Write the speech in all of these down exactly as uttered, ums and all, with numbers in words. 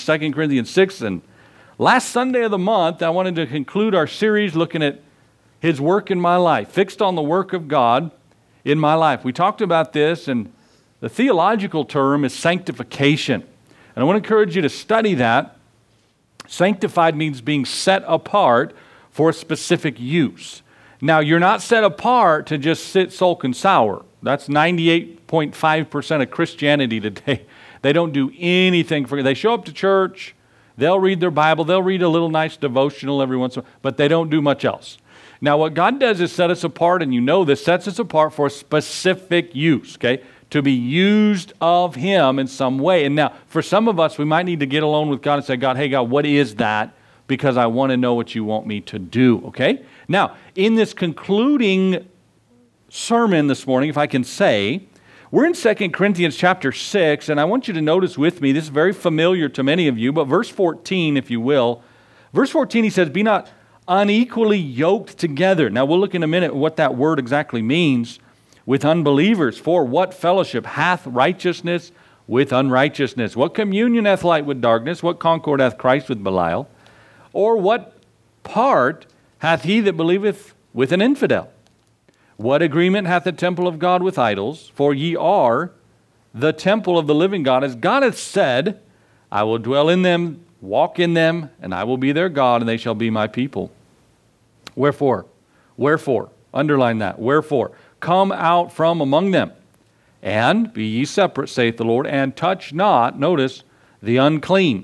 Second Corinthians six. And last Sunday of the month, I wanted to conclude our series looking at His work in my life, fixed on the work of God in my life. We talked about this, and the theological term is sanctification. And I want to encourage you to study that. Sanctified means being set apart for a specific use. Now, you're not set apart to just sit, sulk, and sour. That's ninety-eight point five percent of Christianity today. They don't do anything for you. They show up to church, they'll read their Bible, they'll read a little nice devotional every once in a while, but they don't do much else. Now, what God does is set us apart, and you know this, sets us apart for a specific use, okay? To be used of Him in some way. And now, for some of us, we might need to get alone with God and say, God, hey, God, what is that? Because I want to know what you want me to do, okay? Now, in this concluding sermon this morning, if I can say, we're in Second Corinthians chapter six, and I want you to notice with me, this is very familiar to many of you, but verse fourteen, if you will. Verse fourteen, he says, be not unequally yoked together. Now, we'll look in a minute what that word exactly means. With unbelievers, for what fellowship hath righteousness with unrighteousness? What communion hath light with darkness? What concord hath Christ with Belial? Or what part hath he that believeth with an infidel? What agreement hath the temple of God with idols? For ye are the temple of the living God. As God hath said, I will dwell in them, walk in them, and I will be their God, and they shall be my people. Wherefore? Wherefore? Underline that. Wherefore? Come out from among them, and be ye separate, saith the Lord, and touch not, notice, the unclean,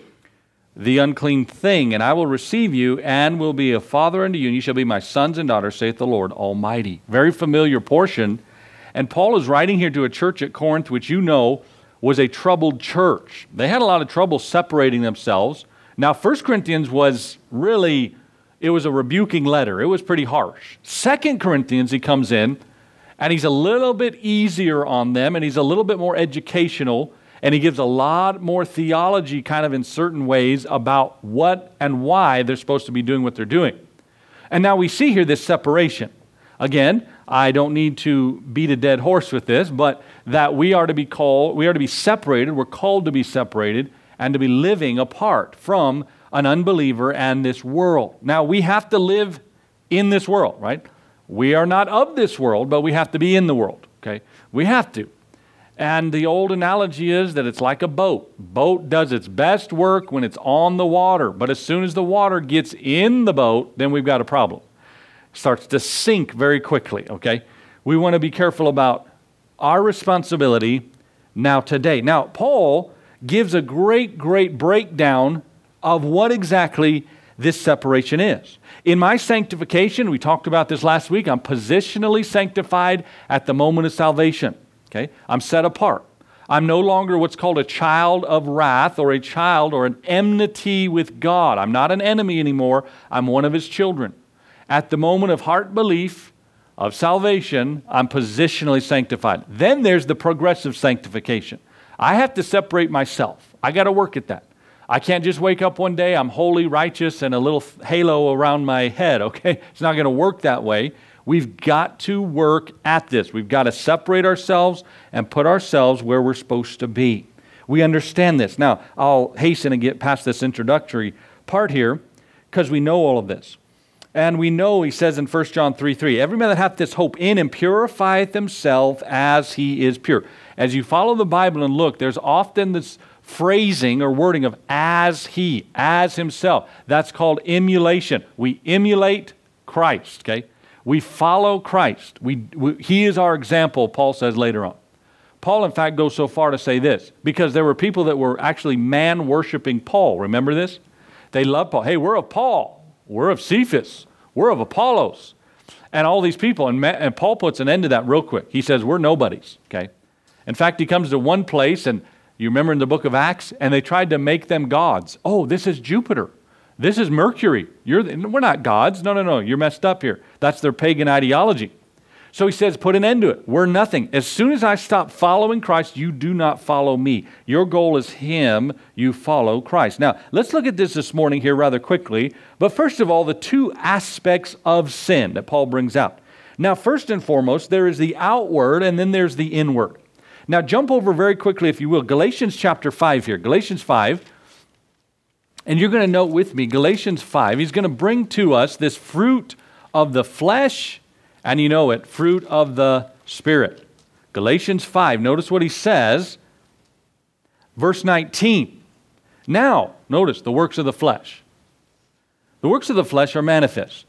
the unclean thing, and I will receive you, and will be a father unto you, and ye shall be my sons and daughters, saith the Lord Almighty. Very familiar portion, and Paul is writing here to a church at Corinth, which you know was a troubled church. They had a lot of trouble separating themselves. Now, First Corinthians was really... It was a rebuking letter. It was pretty harsh. Second Corinthians, he comes in, and he's a little bit easier on them, and he's a little bit more educational, and he gives a lot more theology kind of in certain ways about what and why they're supposed to be doing what they're doing. And now we see here this separation. Again, I don't need to beat a dead horse with this, but that we are to be called, we are to be separated, we're called to be separated, and to be living apart from an unbeliever and this world. Now, we have to live in this world, right? We are not of this world, but we have to be in the world, okay? We have to. And the old analogy is that it's like a boat. Boat does its best work when it's on the water, but as soon as the water gets in the boat, then we've got a problem. It starts to sink very quickly, okay? We want to be careful about our responsibility now today. Now, Paul gives a great, great breakdown of what exactly this separation is. In my sanctification, we talked about this last week, I'm positionally sanctified at the moment of salvation. Okay? I'm set apart. I'm no longer what's called a child of wrath or a child or an enmity with God. I'm not an enemy anymore. I'm one of His children. At the moment of heart belief, of salvation, I'm positionally sanctified. Then there's the progressive sanctification. I have to separate myself. I got to work at that. I can't just wake up one day, I'm holy, righteous, and a little halo around my head, okay? It's not going to work that way. We've got to work at this. We've got to separate ourselves and put ourselves where we're supposed to be. We understand this. Now, I'll hasten and get past this introductory part here because we know all of this. And we know, he says in First John three three, every man that hath this hope in him purifieth himself as he is pure. As you follow the Bible and look, there's often this phrasing or wording of as he, as himself. That's called emulation. We emulate Christ, okay? We follow Christ. We, we, he is our example, Paul says later on. Paul, in fact, goes so far to say this, because there were people that were actually man-worshiping Paul. Remember this? They loved Paul. Hey, we're of Paul. We're of Cephas. We're of Apollos. And all these people. And, Ma- and Paul puts an end to that real quick. He says, we're nobodies, okay? In fact, he comes to one place, and you remember in the book of Acts, and they tried to make them gods. Oh, this is Jupiter. This is Mercury. You're the, we're not gods. No, no, no. You're messed up here. That's their pagan ideology. So he says, put an end to it. We're nothing. As soon as I stop following Christ, you do not follow me. Your goal is Him. You follow Christ. Now, let's look at this this morning here rather quickly. But first of all, the two aspects of sin that Paul brings out. Now, first and foremost, there is the outward and then there's the inward. Now, jump over very quickly, if you will, Galatians chapter five here. Galatians five. And you're going to note with me, Galatians five, he's going to bring to us this fruit of the flesh, and you know it, fruit of the Spirit. Galatians five, notice what he says, verse nineteen. Now, notice the works of the flesh. The works of the flesh are manifest.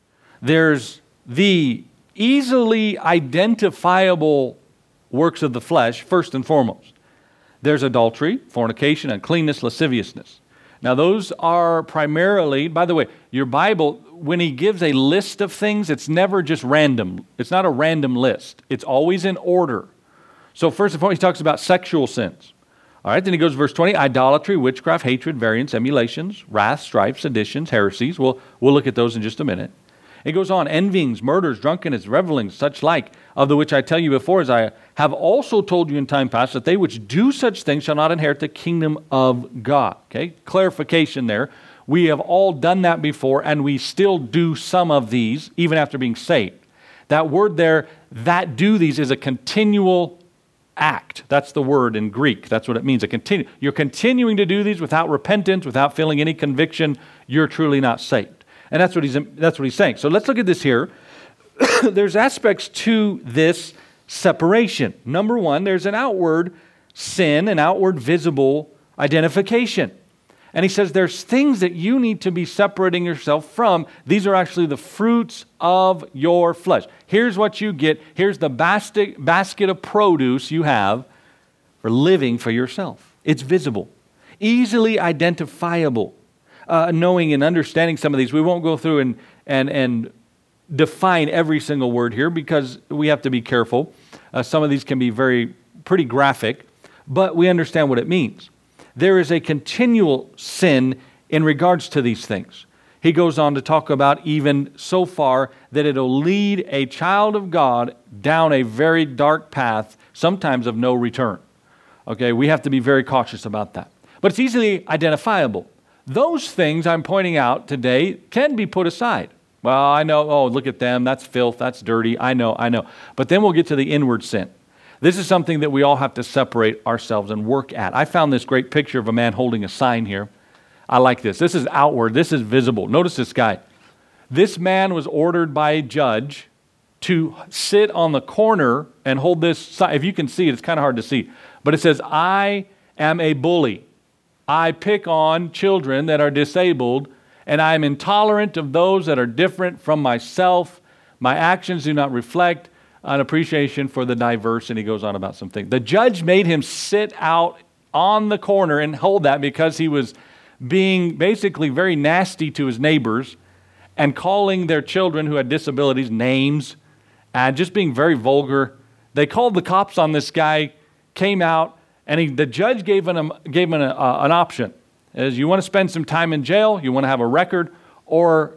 There's the easily identifiable works of the flesh, first and foremost. There's adultery, fornication, uncleanness, lasciviousness. Now those are primarily, by the way, your Bible, when he gives a list of things, it's never just random. It's not a random list. It's always in order. So first and foremost, he talks about sexual sins. All right, then he goes to verse twenty, idolatry, witchcraft, hatred, variance, emulations, wrath, strife, seditions, heresies. We'll, we'll look at those in just a minute. It goes on, envyings, murders, drunkenness, revelings, such like, of the which I tell you before, as I have also told you in time past, that they which do such things shall not inherit the kingdom of God. Okay, clarification there. We have all done that before, and we still do some of these, even after being saved. That word there, that do these, is a continual act. That's the word in Greek. That's what it means. A continue. You're continuing to do these without repentance, without feeling any conviction. You're truly not saved. And that's what he's that's what he's saying. So let's look at this here. There's aspects to this separation. Number one, there's an outward sin, an outward visible identification. And he says there's things that you need to be separating yourself from. These are actually the fruits of your flesh. Here's what you get. Here's the basket, basket of produce you have for living for yourself. It's visible, easily identifiable. Uh, knowing and understanding some of these. We won't go through and, and, and define every single word here because we have to be careful. Uh, some of these can be very pretty graphic, but we understand what it means. There is a continual sin in regards to these things. He goes on to talk about even so far that it'll lead a child of God down a very dark path, sometimes of no return. Okay, we have to be very cautious about that. But it's easily identifiable. Those things I'm pointing out today can be put aside. Well, I know, oh, look at them, that's filth, that's dirty, I know, I know. But then we'll get to the inward sin. This is something that we all have to separate ourselves and work at. I found this great picture of a man holding a sign here. I like this. This is outward, this is visible. Notice this guy. This man was ordered by a judge to sit on the corner and hold this sign. If you can see it, it's kind of hard to see. But it says, I am a bully. I pick on children that are disabled, and I am intolerant of those that are different from myself. My actions do not reflect an appreciation for the diverse, and he goes on about some things. The judge made him sit out on the corner and hold that because he was being basically very nasty to his neighbors and calling their children who had disabilities names and just being very vulgar. They called the cops on this guy, came out, and he, the judge gave him, gave him an, uh, an option. As you want to spend some time in jail, you want to have a record, or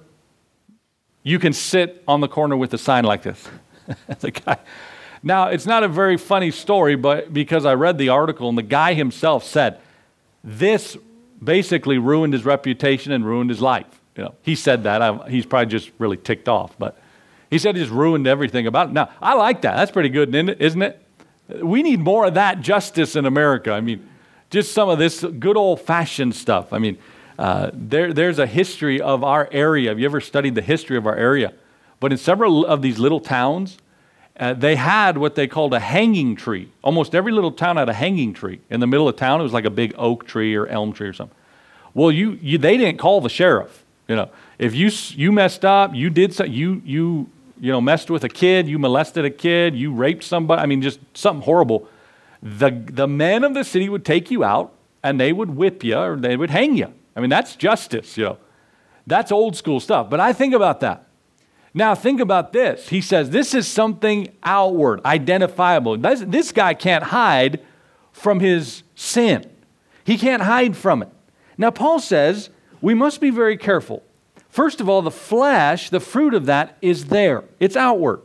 you can sit on the corner with a sign like this. The guy. Now, it's not a very funny story, but because I read the article, and the guy himself said, this basically ruined his reputation and ruined his life. You know, he said that. I, he's probably just really ticked off, but he said it just ruined everything about it. Now, I like that. That's pretty good, isn't it? We need more of that justice in America. I mean, just some of this good old-fashioned stuff. I mean, uh, there, there's a history of our area. Have you ever studied the history of our area? But in several of these little towns, uh, they had what they called a hanging tree. Almost every little town had a hanging tree. In the middle of town, it was like a big oak tree or elm tree or something. Well, you, you they didn't call the sheriff. You know, if you you messed up, you did so, you you. you know, messed with a kid, you molested a kid, you raped somebody, I mean, just something horrible. The the men of the city would take you out and they would whip you or they would hang you. I mean, that's justice, you know. That's old school stuff. But I think about that. Now, think about this. He says this is something outward, identifiable. This, this guy can't hide from his sin. He can't hide from it. Now, Paul says we must be very careful. First of all, the flesh, the fruit of that is there. It's outward.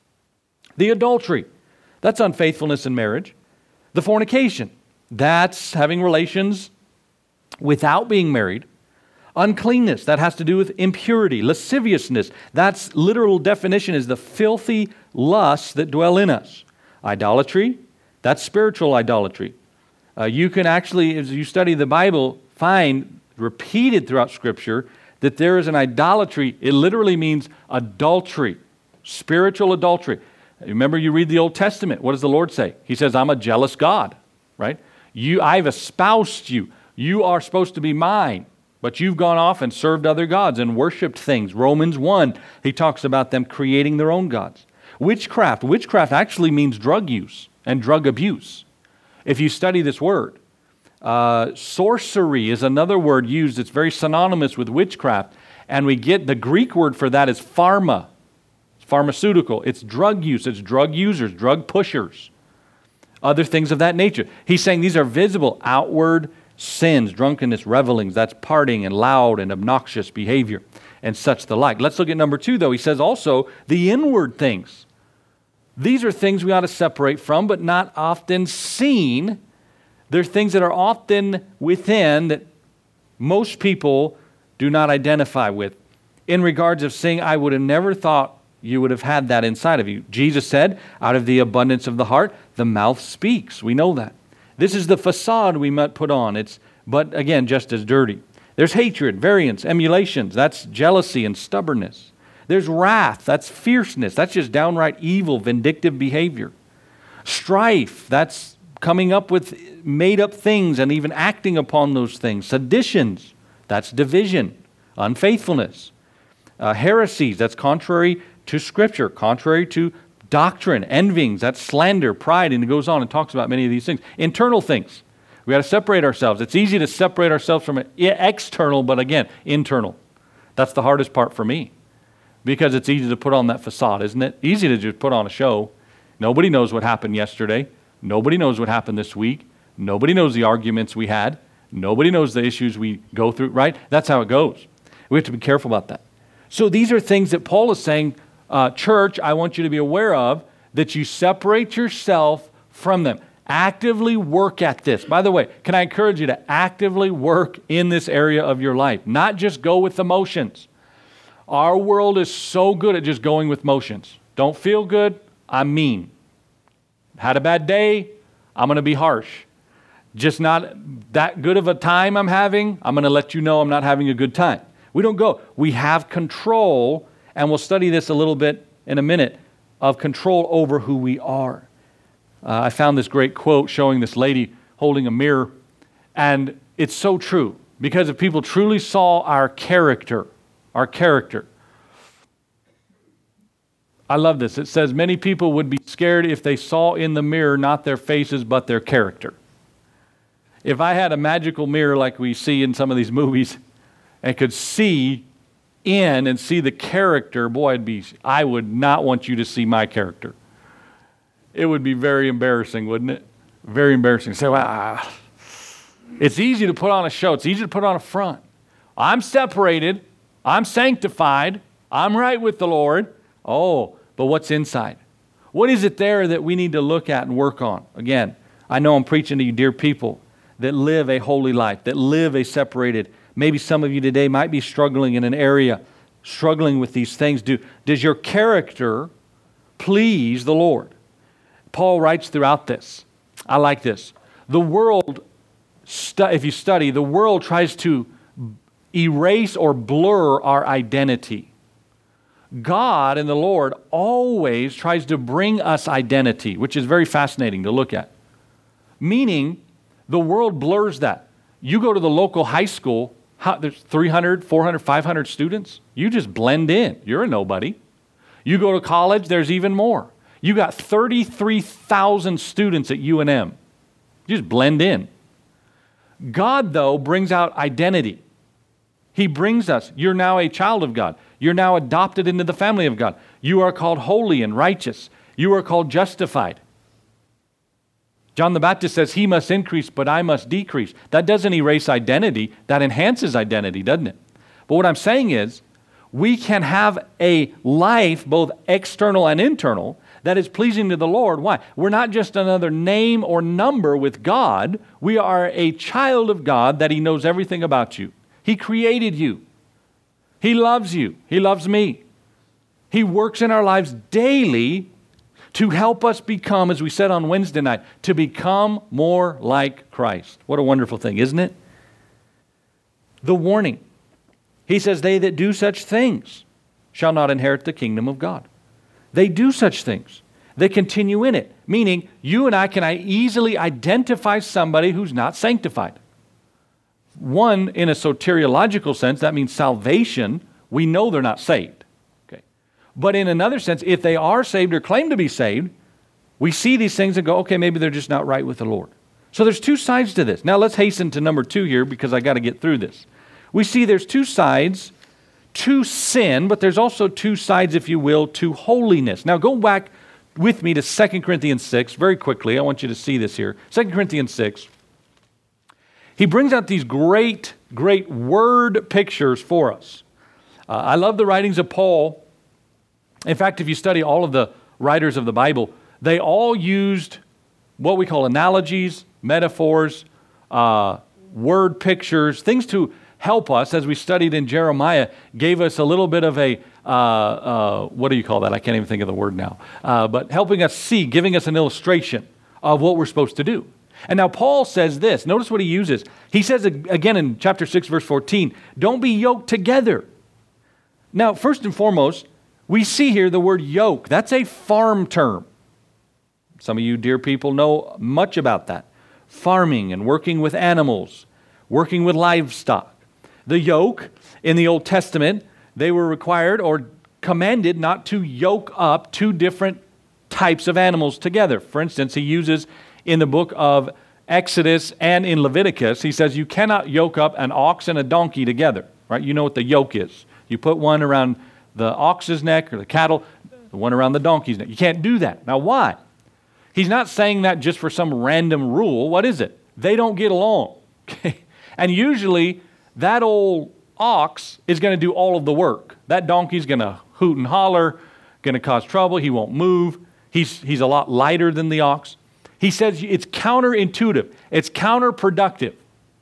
The adultery, that's unfaithfulness in marriage. The fornication, that's having relations without being married. Uncleanness, that has to do with impurity. Lasciviousness, that's literal definition is the filthy lusts that dwell in us. Idolatry, that's spiritual idolatry. Uh, you can actually, as you study the Bible, find repeated throughout Scripture that there is an idolatry. It literally means adultery, spiritual adultery. Remember, you read the Old Testament. What does the Lord say? He says, I'm a jealous God, right? You, I've espoused you. You are supposed to be mine, but you've gone off and served other gods and worshiped things. Romans one, he talks about them creating their own gods. Witchcraft. Witchcraft actually means drug use and drug abuse. If you study this word, uh, sorcery is another word used. It's very synonymous with witchcraft. And we get the Greek word for that is pharma. It's pharmaceutical. It's drug use. It's drug users, drug pushers, other things of that nature. He's saying these are visible, outward sins, drunkenness, revelings. That's partying and loud and obnoxious behavior and such the like. Let's look at number two, though. He says also the inward things. These are things we ought to separate from, but not often seen. They're things that are often within that most people do not identify with. In regards of saying, I would have never thought you would have had that inside of you. Jesus said, out of the abundance of the heart, the mouth speaks. We know that. This is the facade we might put on. It's, but again, just as dirty. There's hatred, variance, emulations. That's jealousy and stubbornness. There's wrath. That's fierceness. That's just downright evil, vindictive behavior. Strife. That's coming up with made-up things and even acting upon those things. Seditions. That's division, unfaithfulness. Uh, heresies. That's contrary to Scripture, contrary to doctrine. Envyings. That's slander, pride, and it goes on and talks about many of these things. Internal things. We got to separate ourselves. It's easy to separate ourselves from external, but again, internal. That's the hardest part for me. Because it's easy to put on that facade, isn't it? Easy to just put on a show. Nobody knows what happened yesterday. Nobody knows what happened this week. Nobody knows the arguments we had. Nobody knows the issues we go through, right? That's how it goes. We have to be careful about that. So these are things that Paul is saying, uh, church, I want you to be aware of, that you separate yourself from them. Actively work at this. By the way, can I encourage you to actively work in this area of your life? Not just go with the motions. Our world is so good at just going with motions. Don't feel good, I'm mean. Had a bad day, I'm going to be harsh. Just not that good of a time I'm having, I'm going to let you know I'm not having a good time. We don't go. We have control, and we'll study this a little bit in a minute, of control over who we are. Uh, I found this great quote showing this lady holding a mirror, and it's so true, because if people truly saw our character, our character. I love this. It says, many people would be scared if they saw in the mirror not their faces but their character. If I had a magical mirror like we see in some of these movies and could see in and see the character, boy, I'd be, I would not want you to see my character. It would be very embarrassing, wouldn't it? Very embarrassing. Say, well, ah. It's easy to put on a show. It's easy to put on a front. I'm separated. I'm sanctified. I'm right with the Lord. Oh, but what's inside? What is it there that we need to look at and work on? Again, I know I'm preaching to you, dear people, that live a holy life, that live a separated. Maybe some of you today might be struggling in an area, struggling with these things. Do, does your character please the Lord? Paul writes throughout this. I like this. The world, stu- if you study, the world tries to erase or blur our identity. God and the Lord always tries to bring us identity, which is very fascinating to look at. Meaning, the world blurs that. You go to the local high school, how, there's three hundred, four hundred, five hundred students. You just blend in. You're a nobody. You go to college, there's even more. You got thirty-three thousand students at U N M. You just blend in. God, though, brings out identity. He brings us, you're now a child of God. You're now adopted into the family of God. You are called holy and righteous. You are called justified. John the Baptist says, he must increase, but I must decrease. That doesn't erase identity. That enhances identity, doesn't it? But what I'm saying is, we can have a life, both external and internal, that is pleasing to the Lord. Why? We're not just another name or number with God. We are a child of God that He knows everything about you. He created you. He loves you. He loves me. He works in our lives daily to help us become, as we said on Wednesday night, to become more like Christ. What a wonderful thing, isn't it? the warning. He says, they that do such things shall not inherit the kingdom of God. They do such things. They continue in it. Meaning, you and I can easily identify somebody who's not sanctified. One, in a soteriological sense, that means salvation. We know they're not saved. Okay. But in another sense, if they are saved or claim to be saved, we see these things and go, okay, maybe they're just not right with the Lord. So there's two sides to this. Now let's hasten to number two here because I got to get through this. We see there's two sides to sin, but there's also two sides, if you will, to holiness. Now go back with me to Second Corinthians six very quickly. I want you to see this here. Second Corinthians six. He brings out these great, great word pictures for us. Uh, I love the writings of Paul. In fact, if you study all of the writers of the Bible, they all used what we call analogies, metaphors, uh, word pictures, things to help us, as we studied in Jeremiah, gave us a little bit of a, uh, uh, what do you call that? I can't even think of the word now. Uh, but helping us see, giving us an illustration of what we're supposed to do. And now Paul says this. Notice what he uses. He says again in chapter six, verse fourteen, don't be yoked together. Now, first and foremost, we see here the word yoke. That's a farm term. Some of you dear people know much about that. Farming and working with animals, working with livestock. The yoke in the Old Testament, they were required or commanded not to yoke up two different types of animals together. For instance, he uses in the book of Exodus and in Leviticus, he says you cannot yoke up an ox and a donkey together, right? You know what the yoke is. You put one around the ox's neck or the cattle, the one around the donkey's neck. You can't do that. Now, why? He's not saying that just for some random rule. What is it? They don't get along. Okay? And usually, that old ox is going to do all of the work. That donkey's going to hoot and holler, going to cause trouble. He won't move. He's, he's a lot lighter than the ox. He says it's counterintuitive. It's counterproductive.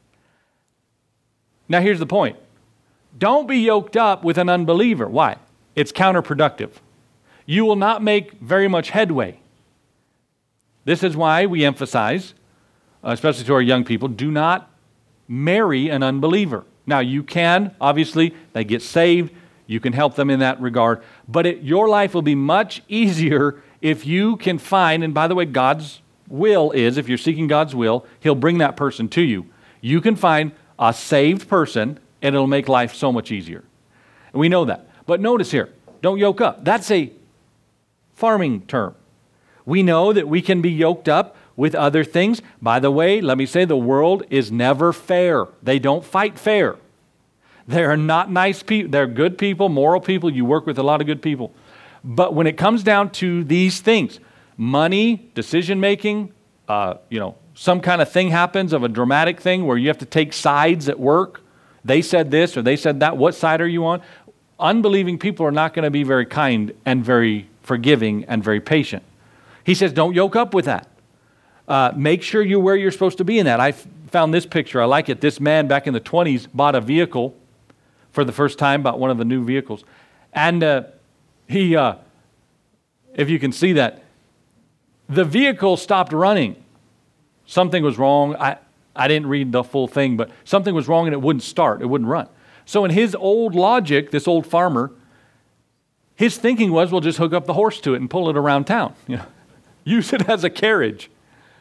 Now, here's the point. Don't be yoked up with an unbeliever. Why? It's counterproductive. You will not make very much headway. This is why we emphasize, especially to our young people, do not marry an unbeliever. Now, you can, obviously, they get saved. You can help them in that regard. But it, your life will be much easier if you can find, and by the way, God's will is, if you're seeking God's will, He'll bring that person to you. You can find a saved person, and it'll make life so much easier. And we know that. But notice here, don't yoke up. That's a farming term. We know that we can be yoked up with other things. By the way, let me say the world is never fair. They don't fight fair. They're not nice people. They're good people, moral people. You work with a lot of good people. But when it comes down to these things, money, decision-making, uh, you know, some kind of thing happens of a dramatic thing where you have to take sides at work. They said this or they said that. What side are you on? Unbelieving people are not going to be very kind and very forgiving and very patient. He says, don't yoke up with that. Uh, make sure you're where you're supposed to be in that. I f- found this picture. I like it. This man back in the twenties bought a vehicle for the first time, bought one of the new vehicles. And uh, he, uh, if you can see that, the vehicle stopped running. Something was wrong. I, I didn't read the full thing, but something was wrong and it wouldn't start. It wouldn't run. So in his old logic, this old farmer, his thinking was, well, just hook up the horse to it and pull it around town. You know, use it as a carriage.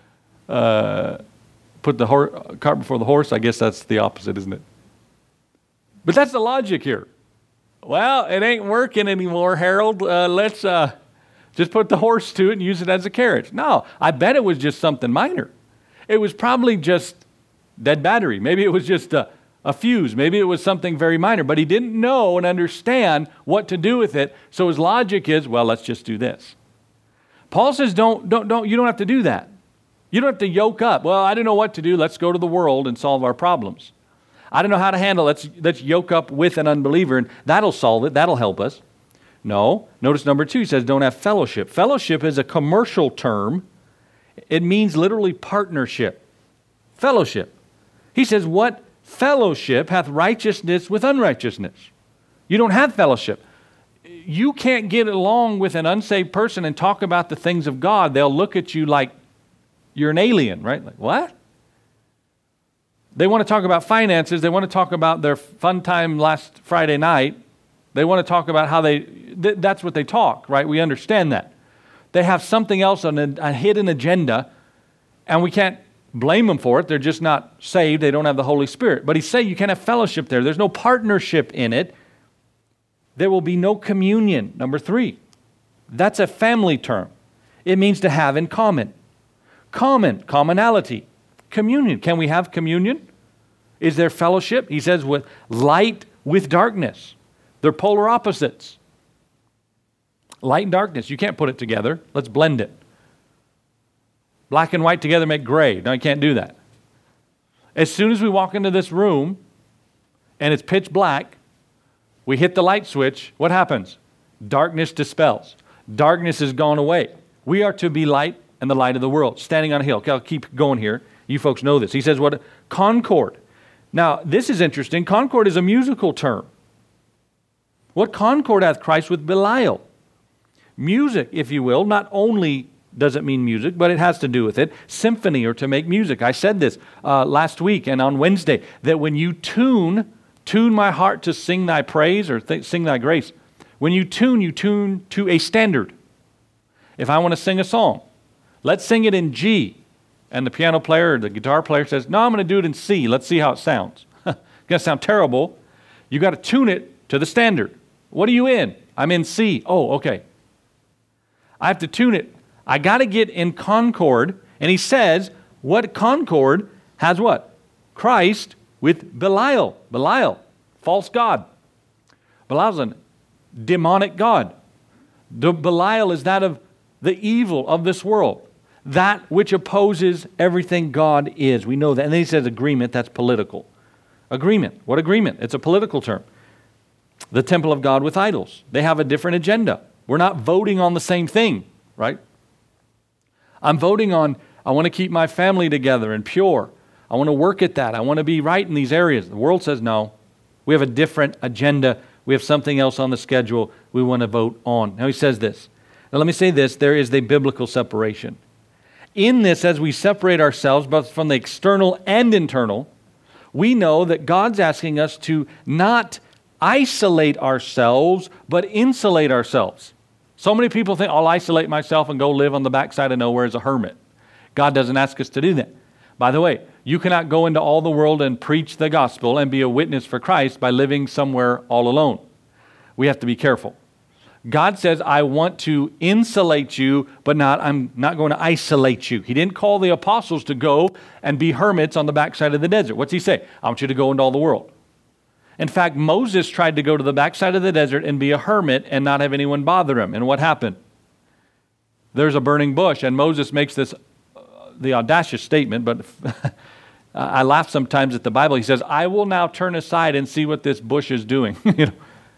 Uh, put the hor- cart before the horse. I guess that's the opposite, isn't it? But that's the logic here. Well, it ain't working anymore, Harold. Uh, let's uh, just put the horse to it and use it as a carriage. No, I bet it was just something minor. It was probably just dead battery. Maybe it was just a, a fuse. Maybe it was something very minor. But he didn't know and understand what to do with it. So his logic is, well, let's just do this. Paul says, don't, don't, don't, you don't have to do that. You don't have to yoke up. Well, I don't know what to do. Let's go to the world and solve our problems. I don't know how to handle it. Let's, let's yoke up with an unbeliever, and that'll solve it. That'll help us. No. Notice number two, he says, don't have fellowship. Fellowship is a commercial term. It means literally partnership. Fellowship. He says, what fellowship hath righteousness with unrighteousness? You don't have fellowship. You can't get along with an unsaved person and talk about the things of God. They'll look at you like you're an alien, right? Like, what? They want to talk about finances. They want to talk about their fun time last Friday night. They want to talk about how they, th- that's what they talk, right? We understand that. They have something else on a, a hidden agenda, and we can't blame them for it. They're just not saved. They don't have the Holy Spirit. But he's saying you can't have fellowship there. There's no partnership in it. There will be no communion. Number three, that's a family term. It means to have in common. Common, commonality. Communion. Can we have communion? Is there fellowship? He says with light with darkness. They're polar opposites. Light and darkness. You can't put it together. Let's blend it. Black and white together make gray. No, you can't do that. As soon as we walk into this room and it's pitch black, we hit the light switch, what happens? Darkness dispels. Darkness is gone away. We are to be light and the light of the world, standing on a hill. Okay, I'll keep going here. You folks know this. He says what? Concord. Now, this is interesting. Concord is a musical term. What concord hath Christ with Belial? Music, if you will, not only does it mean music, but it has to do with it. Symphony, or to make music. I said this uh, last week and on Wednesday, that when you tune, tune my heart to sing thy praise or th- sing thy grace. When you tune, you tune to a standard. If I want to sing a song, let's sing it in G. And the piano player or the guitar player says, no, I'm going to do it in C. Let's see how it sounds. It's going to sound terrible. You got to tune it to the standard. What are you in? I'm in C. Oh, okay. I have to tune it. I got to get in concord. And he says, what concord has what? Christ with Belial. Belial, false god. Belial's a demonic god. The Belial is that of the evil of this world. That which opposes everything God is. We know that. And then he says agreement, that's political. Agreement. What agreement? It's a political term. The temple of God with idols. They have a different agenda. We're not voting on the same thing, right? I'm voting on, I want to keep my family together and pure. I want to work at that. I want to be right in these areas. The world says no. We have a different agenda. We have something else on the schedule we want to vote on. Now he says this. Now let me say this. There is the biblical separation. In this, as we separate ourselves both from the external and internal, we know that God's asking us to not isolate ourselves, but insulate ourselves. So many people think, I'll isolate myself and go live on the backside of nowhere as a hermit. God doesn't ask us to do that. By the way, you cannot go into all the world and preach the gospel and be a witness for Christ by living somewhere all alone. We have to be careful. God says, I want to insulate you, but not, I'm not going to isolate you. He didn't call the apostles to go and be hermits on the backside of the desert. What's he say? I want you to go into all the world. In fact, Moses tried to go to the backside of the desert and be a hermit and not have anyone bother him. And what happened? There's a burning bush, and Moses makes this, uh, the audacious statement, but I laugh sometimes at the Bible. He says, I will now turn aside and see what this bush is doing. you know,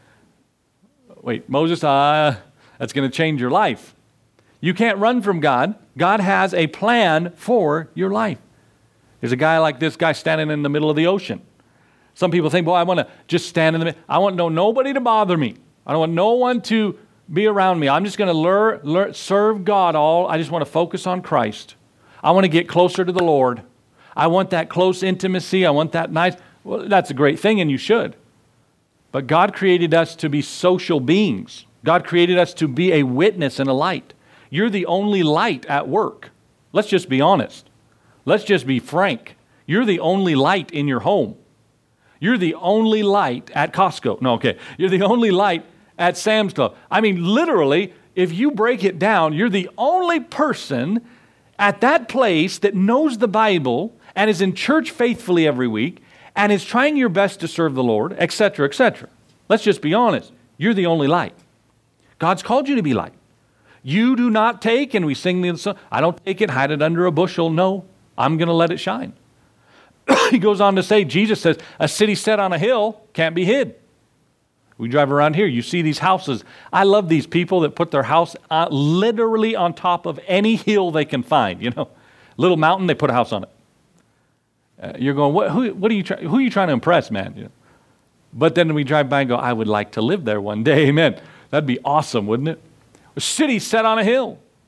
Wait, Moses, uh, that's going to change your life. You can't run from God. God has a plan for your life. There's a guy like this guy standing in the middle of the ocean. Some people think, boy, I want to just stand in the middle. I want no nobody to bother me. I don't want no one to be around me. I'm just going to learn, learn, serve God all. I just want to focus on Christ. I want to get closer to the Lord. I want that close intimacy. I want that nice. Well, that's a great thing, and you should. But God created us to be social beings. God created us to be a witness and a light. You're the only light at work. Let's just be honest. Let's just be frank. You're the only light in your home. You're the only light at Costco. No, okay. You're the only light at Sam's Club. I mean, literally, if you break it down, you're the only person at that place that knows the Bible and is in church faithfully every week and is trying your best to serve the Lord, et cetera, et cetera. Let's just be honest. You're the only light. God's called you to be light. You do not take, and we sing the song, I don't take it, hide it under a bushel. No, I'm going to let it shine. He goes on to say, Jesus says, a city set on a hill can't be hid. We drive around here, you see these houses. I love these people that put their house uh, literally on top of any hill they can find. You know, little mountain, they put a house on it. Uh, you're going, what, who, what are you try, who are you trying to impress, man? You know? But then we drive by and go, I would like to live there one day. Amen. That'd be awesome, wouldn't it? A city set on a hill.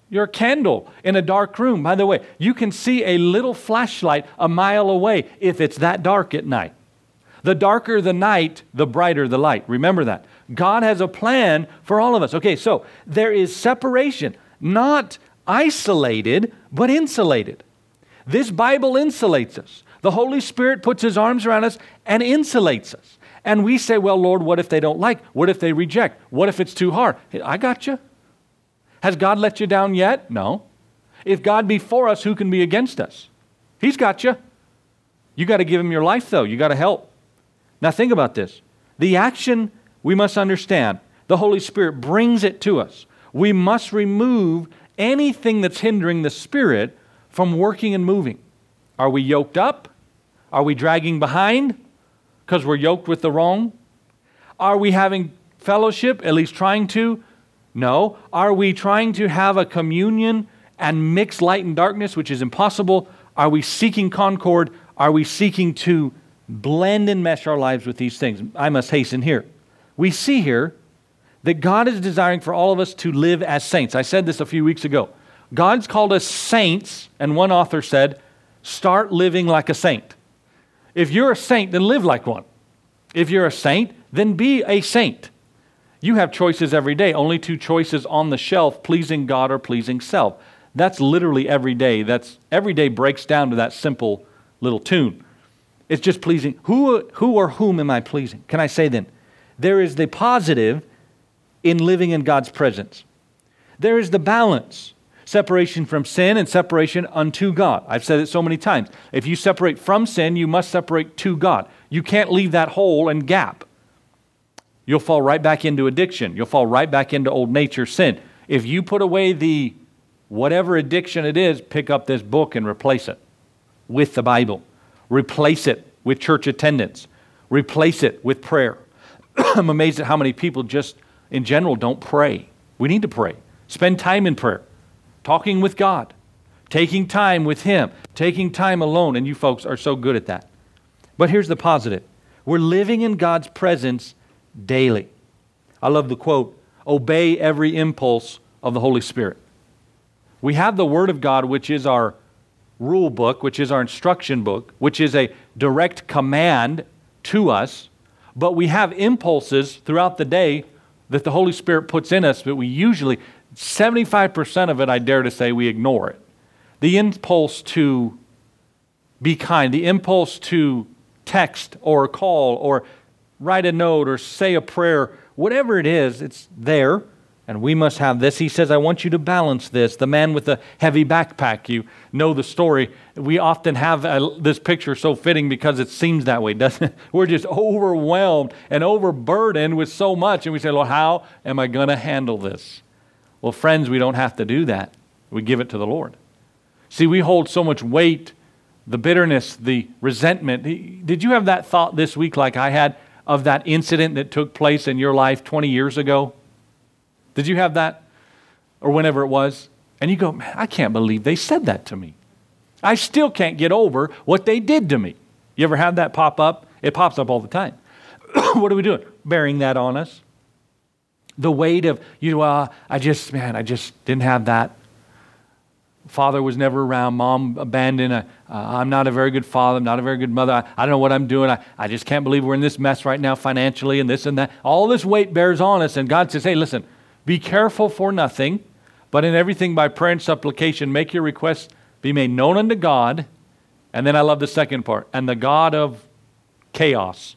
You're a candle in a dark room. By the way, you can see a little flashlight a mile away if it's that dark at night. The darker the night, the brighter the light. Remember that. God has a plan for all of us. Okay, so there is separation, not isolated, but insulated. This Bible insulates us. The Holy Spirit puts His arms around us and insulates us. And we say, well, Lord, what if they don't like? What if they reject? What if it's too hard? I got you. Has God let you down yet? No. If God be for us, who can be against us? He's got you. You got to give Him your life, though. You got to help. Now think about this. The action, we must understand, the Holy Spirit brings it to us. We must remove anything that's hindering the Spirit from working and moving. Are we yoked up? Are we dragging behind because we're yoked with the wrong? Are we having fellowship, at least trying to? No. Are we trying to have a communion and mix light and darkness, which is impossible? Are we seeking concord? Are we seeking to blend and mesh our lives with these things? I must hasten here. We see here that God is desiring for all of us to live as saints. I said this a few weeks ago. God's called us saints, and one author said, start living like a saint. If you're a saint, then live like one. If you're a saint, then be a saint. You have choices every day, only two choices on the shelf, pleasing God or pleasing self. That's literally every day. That's every day breaks down to that simple little tune. It's just pleasing. Who, who or whom am I pleasing? Can I say then, there is the positive in living in God's presence. There is the balance, separation from sin and separation unto God. I've said it so many times. If you separate from sin, you must separate to God. You can't leave that hole and gap. You'll fall right back into addiction. You'll fall right back into old nature sin. If you put away the whatever addiction it is, pick up this book and replace it with the Bible. Replace it with church attendance. Replace it with prayer. I'm amazed at how many people just in general don't pray. We need to pray. Spend time in prayer. Talking with God. Taking time with Him. Taking time alone. And you folks are so good at that. But here's the positive. We're living in God's presence daily. I love the quote, obey every impulse of the Holy Spirit. We have the Word of God, which is our rule book, which is our instruction book, which is a direct command to us, but we have impulses throughout the day that the Holy Spirit puts in us, but we usually, seventy-five percent of it, I dare to say, we ignore it. The impulse to be kind, the impulse to text or call or write a note or say a prayer, whatever it is, it's there, and we must have this. He says, I want you to balance this. The man with the heavy backpack, you know the story. We often have a, this picture so fitting because it seems that way, doesn't it? We're just overwhelmed and overburdened with so much, and we say, Lord, how am I going to handle this? Well, friends, we don't have to do that. We give it to the Lord. See, we hold so much weight, the bitterness, the resentment. Did you have that thought this week like I had? Of that incident that took place in your life twenty years ago? Did you have that? Or whenever it was? And you go, man, I can't believe they said that to me. I still can't get over what they did to me. You ever have that pop up? It pops up all the time. What are we doing? Bearing that on us. The weight of, you know, uh, I just, man, I just didn't have that. Father was never around. Mom abandoned. Uh, I'm not a very good father. I'm not a very good mother. I, I don't know what I'm doing. I, I just can't believe we're in this mess right now financially and this and that. All this weight bears on us. And God says, hey, listen, be careful for nothing, but in everything by prayer and supplication, make your requests be made known unto God. And then I love the second part. And the God of chaos,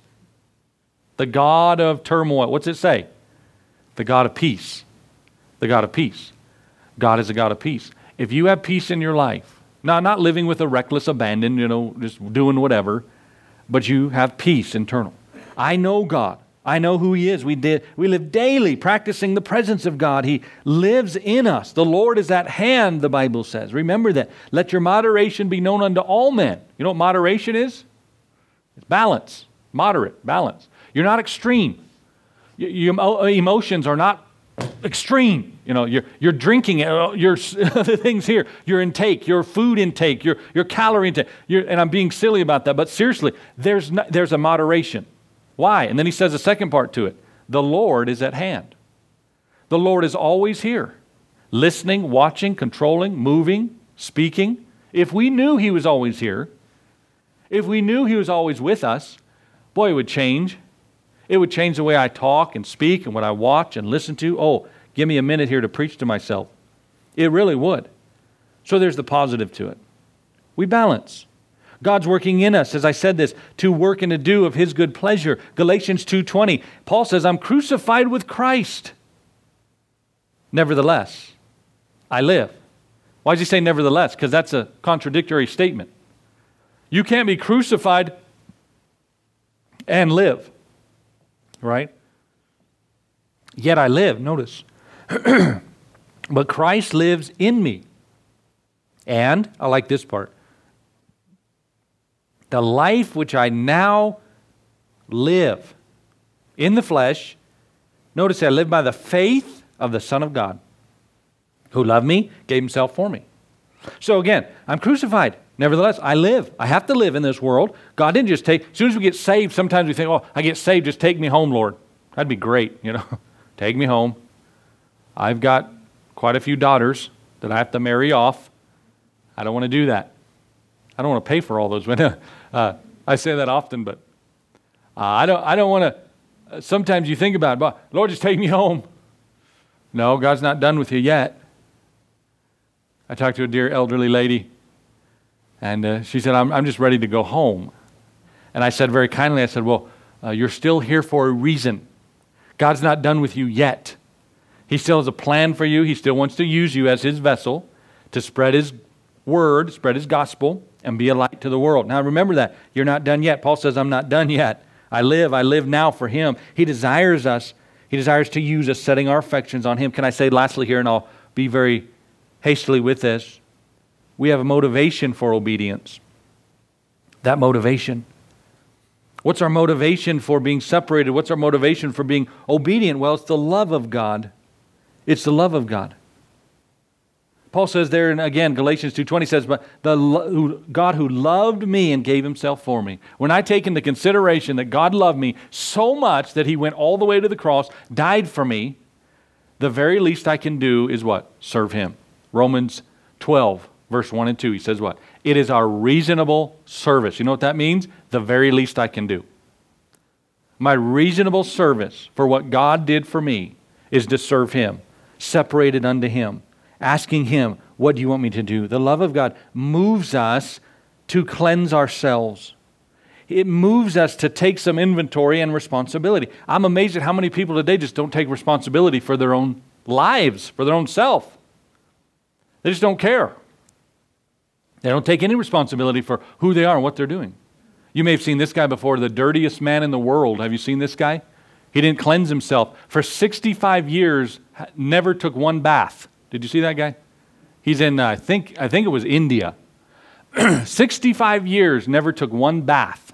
the God of turmoil. What's it say? The God of peace. The God of peace. God is a God of peace. If you have peace in your life, now not living with a reckless abandon, you know, just doing whatever, but you have peace internal. I know God. I know who He is. We did. We live daily practicing the presence of God. He lives in us. The Lord is at hand, the Bible says. Remember that. Let your moderation be known unto all men. You know what moderation is? It's balance. Moderate, balance. You're not extreme. Your emotions are not extreme. You know, you're you're drinking your the things here, your intake, your food intake, your your calorie intake. You're, and I'm being silly about that, but seriously, there's no, there's a moderation. Why? And then he says the second part to it. The Lord is at hand. The Lord is always here. listening, watching, controlling, moving, speaking. If we knew He was always here, if we knew He was always with us, boy, it would change. It would change the way I talk and speak and what I watch and listen to. Oh, give me a minute here to preach to myself. It really would. So there's the positive to it. We balance. God's working in us, as I said this, to work and to do of His good pleasure. Galatians two twenty, Paul says, I'm crucified with Christ. Nevertheless, I live. Why does he say nevertheless? Because that's a contradictory statement. You can't be crucified and live, right? Yet I live, notice. But Christ lives in me. And, I like this part, the life which I now live in the flesh, notice I live by the faith of the Son of God, who loved me, gave Himself for me. So again, I'm crucified. Nevertheless, I live. I have to live in this world. God didn't just take, as soon as we get saved, sometimes we think, oh, I get saved, just take me home, Lord. That'd be great, you know. Take me home. I've got quite a few daughters that I have to marry off. I don't want to do that. I don't want to pay for all those. uh, I say that often, but uh, I don't I don't want to, uh, sometimes you think about it, Lord, just take me home. No, God's not done with you yet. I talked to a dear elderly lady, and uh, she said, I'm, I'm just ready to go home. And I said very kindly, I said, well, uh, you're still here for a reason. God's not done with you yet. He still has a plan for you. He still wants to use you as His vessel to spread His word, spread His gospel, and be a light to the world. Now remember that. You're not done yet. Paul says, I'm not done yet. I live. I live now for Him. He desires us. He desires to use us, setting our affections on Him. Can I say lastly here, and I'll be very hastily with this, we have a motivation for obedience. That motivation. What's our motivation for being separated? What's our motivation for being obedient? Well, it's the love of God. It's the love of God. Paul says there, and again, Galatians two twenty says, but the lo- God who loved me and gave Himself for me. When I take into consideration that God loved me so much that He went all the way to the cross, died for me, the very least I can do is what? Serve Him. Romans twelve, verse one and two, he says what? It is our reasonable service. You know what that means? The very least I can do. My reasonable service for what God did for me is to serve Him, separated unto Him, asking Him, what do you want me to do? The love of God moves us to cleanse ourselves. It moves us to take some inventory and responsibility. I'm amazed at how many people today just don't take responsibility for their own lives, for their own self. They just don't care. They don't take any responsibility for who they are and what they're doing. You may have seen this guy before, the dirtiest man in the world. Have you seen this guy? He didn't cleanse himself. For sixty-five years, never took one bath. Did you see that guy? He's in, uh, I think, I think it was India. sixty-five years, never took one bath.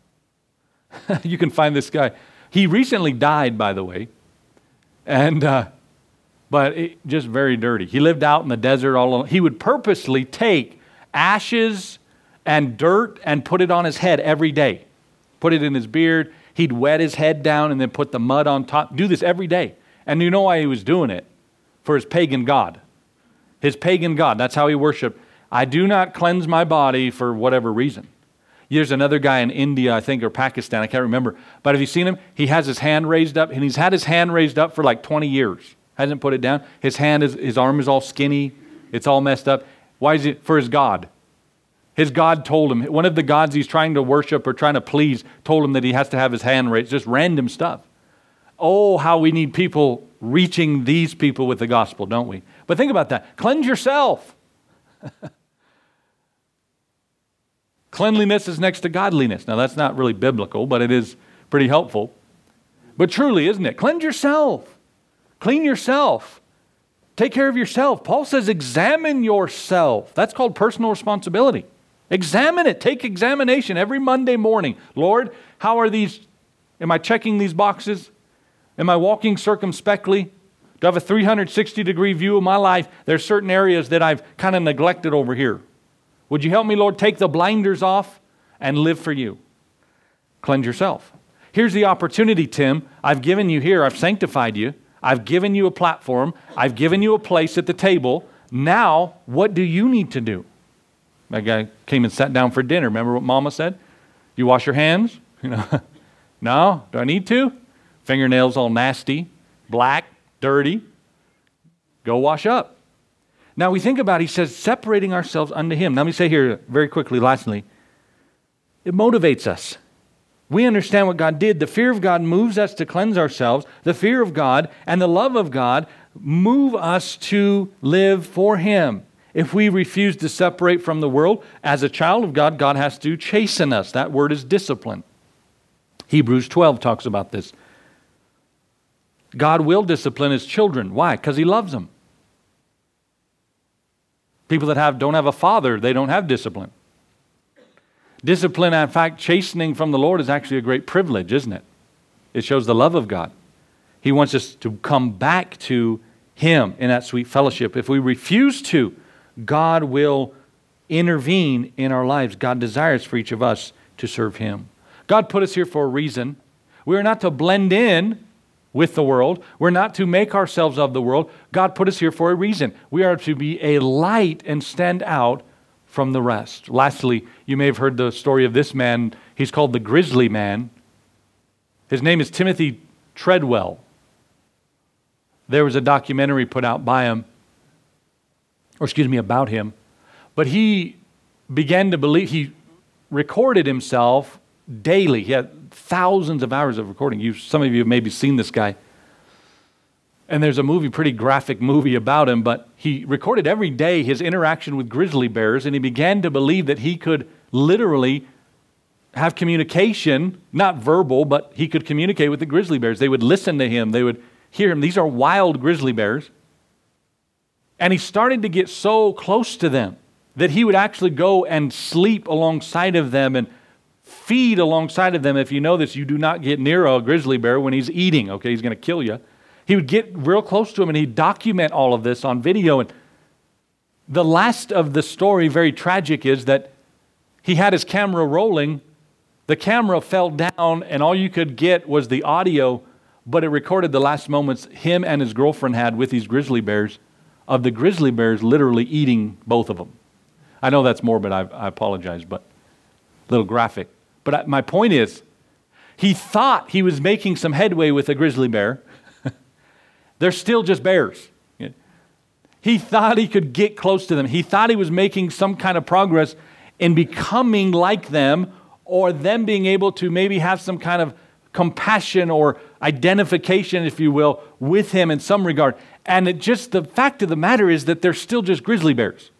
You can find this guy. He recently died, by the way. And, uh, but it, just very dirty. He lived out in the desert all alone. He would purposely take ashes and dirt and put it on his head every day. Put it in his beard. He'd wet his head down and then put the mud on top. Do this every day. And you know why he was doing it? For his pagan god. His pagan god. That's how he worshiped. I do not cleanse my body for whatever reason. There's another guy in India, I think, or Pakistan. I can't remember. But have you seen him? He has his hand raised up, and he's had his hand raised up for like twenty years. Hasn't put it down. His hand is, his arm is all skinny. It's all messed up. Why is it? For his God. His God told him, one of the gods he's trying to worship or trying to please told him that he has to have his hand raised. Just random stuff. Oh, how we need people reaching these people with the gospel, don't we? But think about that. Cleanse yourself. Cleanliness is next to godliness. Now, that's not really biblical, but it is pretty helpful. But truly, isn't it? Cleanse yourself. Clean yourself. Take care of yourself. Paul says, examine yourself. That's called personal responsibility. Examine it. Take examination every Monday morning. Lord, how are these? Am I checking these boxes? Am I walking circumspectly? Do I have a three hundred sixty degree view of my life? There's certain areas that I've kind of neglected over here. Would you help me, Lord, take the blinders off and live for you? Cleanse yourself. Here's the opportunity, Tim. I've given you here. I've sanctified you. I've given you a platform. I've given you a place at the table. Now, what do you need to do? That guy came and sat down for dinner. Remember what Mama said? You wash your hands? You know, no, do I need to? Fingernails all nasty, black, dirty. Go wash up. Now we think about it, he says, separating ourselves unto him. Now let me say here very quickly, lastly, it motivates us. We understand what God did. The fear of God moves us to cleanse ourselves. The fear of God and the love of God move us to live for him. If we refuse to separate from the world, as a child of God, God has to chasten us. That word is discipline. Hebrews twelve talks about this. God will discipline his children. Why? Because he loves them. People that have don't have a father, they don't have discipline. Discipline, in fact, chastening from the Lord is actually a great privilege, isn't it? It shows the love of God. He wants us to come back to him in that sweet fellowship. If we refuse to, God will intervene in our lives. God desires for each of us to serve him. God put us here for a reason. We are not to blend in with the world. We're not to make ourselves of the world. God put us here for a reason. We are to be a light and stand out from the rest. Lastly, you may have heard the story of this man. He's called the Grizzly Man. His name is Timothy Treadwell. There was a documentary put out by him, or excuse me, about him. But he began to believe, he recorded himself daily. He had thousands of hours of recording. You, some of you have maybe seen this guy. And there's a movie, pretty graphic movie about him, but he recorded every day his interaction with grizzly bears, and he began to believe that he could literally have communication, not verbal, but he could communicate with the grizzly bears. They would listen to him. They would hear him. These are wild grizzly bears. And he started to get so close to them that he would actually go and sleep alongside of them and feed alongside of them. If you know this, you do not get near a grizzly bear when he's eating, okay? He's going to kill you. He would get real close to him and he'd document all of this on video. And the last of the story, very tragic, is that he had his camera rolling. The camera fell down and all you could get was the audio, but it recorded the last moments him and his girlfriend had with these grizzly bears, of the grizzly bears literally eating both of them. I know that's morbid, I, I apologize, but a little graphic. But I, my point is, he thought he was making some headway with a grizzly bear. They're still just bears. He thought he could get close to them. He thought he was making some kind of progress in becoming like them, or them being able to maybe have some kind of compassion or identification, if you will, with him in some regard. And it just, the fact of the matter is that they're still just grizzly bears.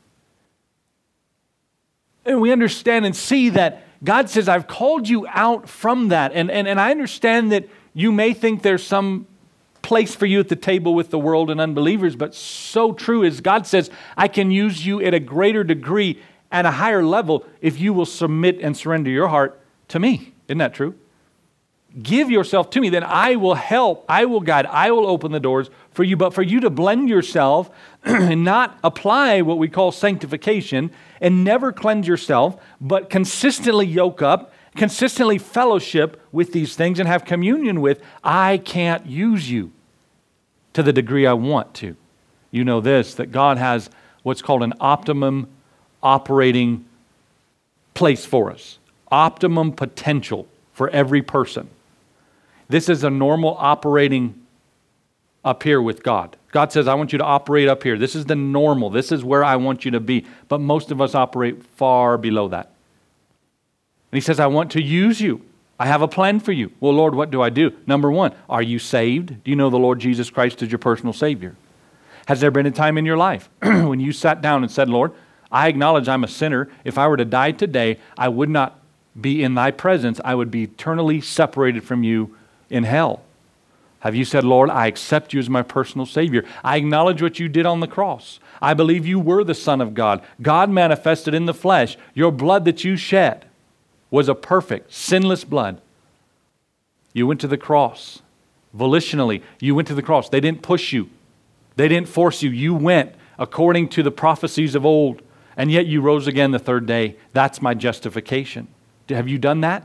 And we understand and see that God says, I've called you out from that. And, and, and I understand that you may think there's some place for you at the table with the world and unbelievers, but so true is God says, I can use you at a greater degree, at a higher level, if you will submit and surrender your heart to me. Isn't that true? Give yourself to me, then I will help, I will guide, I will open the doors for you. But for you to blend yourself and not apply what we call sanctification and never cleanse yourself, but consistently yoke up, consistently fellowship with these things and have communion with, I can't use you to the degree I want to. You know this, that God has what's called an optimum operating place for us. Optimum potential for every person. This is a normal operating up here with God. God says, I want you to operate up here. This is the normal. This is where I want you to be. But most of us operate far below that. And he says, I want to use you. I have a plan for you. Well, Lord, what do I do? Number one, are you saved? Do you know the Lord Jesus Christ is your personal Savior? Has there been a time in your life when you sat down and said, Lord, I acknowledge I'm a sinner. If I were to die today, I would not be in thy presence. I would be eternally separated from you in hell. Have you said, Lord, I accept you as my personal Savior. I acknowledge what you did on the cross. I believe you were the Son of God. God manifested in the flesh. Your blood that you shed was a perfect, sinless blood. You went to the cross volitionally. You went to the cross. They didn't push you. They didn't force you. You went according to the prophecies of old, and yet you rose again the third day. That's my justification. Have you done that?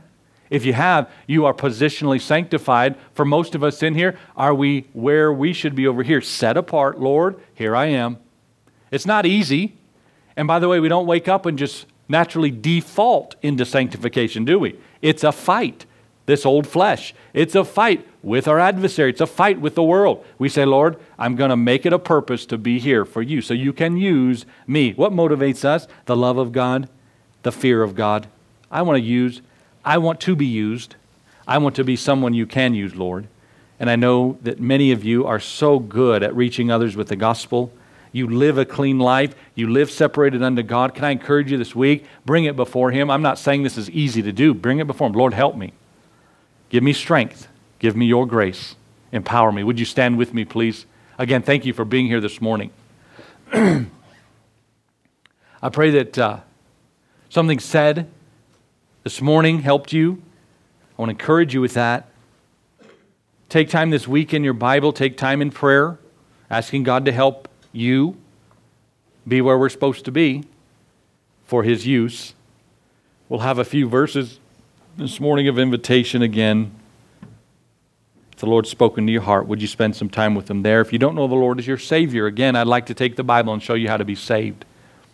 If you have, you are positionally sanctified. For most of us in here, are we where we should be over here? Set apart, Lord, here I am. It's not easy. And by the way, we don't wake up and just naturally default into sanctification, do we? It's a fight, this old flesh. It's a fight with our adversary. It's a fight with the world. We say, Lord, I'm going to make it a purpose to be here for you so you can use me. What motivates us? The love of God, the fear of God. I want to use I want to be used. I want to be someone you can use, Lord. And I know that many of you are so good at reaching others with the gospel. You live a clean life. You live separated unto God. Can I encourage you this week? Bring it before Him. I'm not saying this is easy to do. Bring it before Him. Lord, help me. Give me strength. Give me your grace. Empower me. Would you stand with me, please? Again, thank you for being here this morning. I pray that uh, something said this morning helped you. I want to encourage you with that. Take time this week in your Bible. Take time in prayer, asking God to help you be where we're supposed to be for His use. We'll have a few verses this morning of invitation again. If the Lord's spoken to your heart, would you spend some time with Him there? If you don't know the Lord as your Savior, again, I'd like to take the Bible and show you how to be saved.